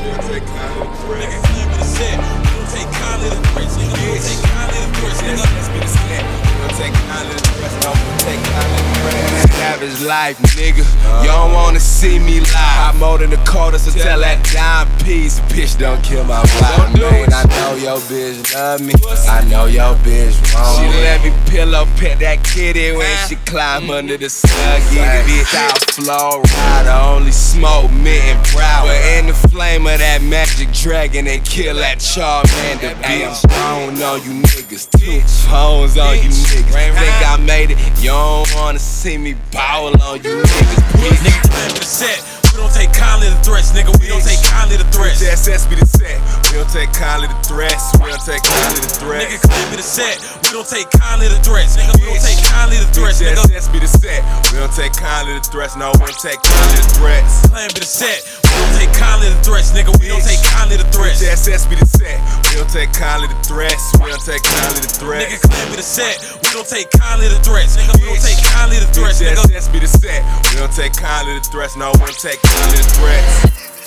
don't take kindly to threats. Nigga, claim it a set. We don't take kindly to threats, nigga. We don't take kindly to threats, nigga. Let's be the set. We don't take kindly to threats. No, we don't take kindly to threats. Savage life, nigga. You don't wanna see me live. I'm more than the quarter, so tell that dime piece. Bitch, don't kill my vibe, man. I know your bitch love me. I know your bitch wrong. She let me pillow pet that kitty when she climb under the Snuggie. Bitch, out flow rider, only smoke mint and brown. But in the flame of that magic dragon, they kill that Charmander, bitch. I don't know you niggas, 2 phones on you niggas. Think I made it, you don't wanna see me ball on you niggas, bitch. Nigga, claim it a set. We don't take kindly to threats, nigga. We don't take kindly to threats. JSS be the set. We don't take kindly to threats. We don't take kindly to threats. Nigga, claim it a set. We don't take kindly to threats, nigga. We don't take kindly to threats, nigga. JSS be the set. We don't take kindly to threats. No, we don't take kindly to threats. Claim it a set. We don't take kindly to threats, nigga. We don't take kindly to threats. JSS be the set. We don't take kindly to threats. We don't take kindly to threats. Nigga, claim it a set. We don't take kindly to threats, nigga. We don't take kindly to threats, nigga. JSS be the set. We don't take kindly to threats. No, we don't take kindly to threats.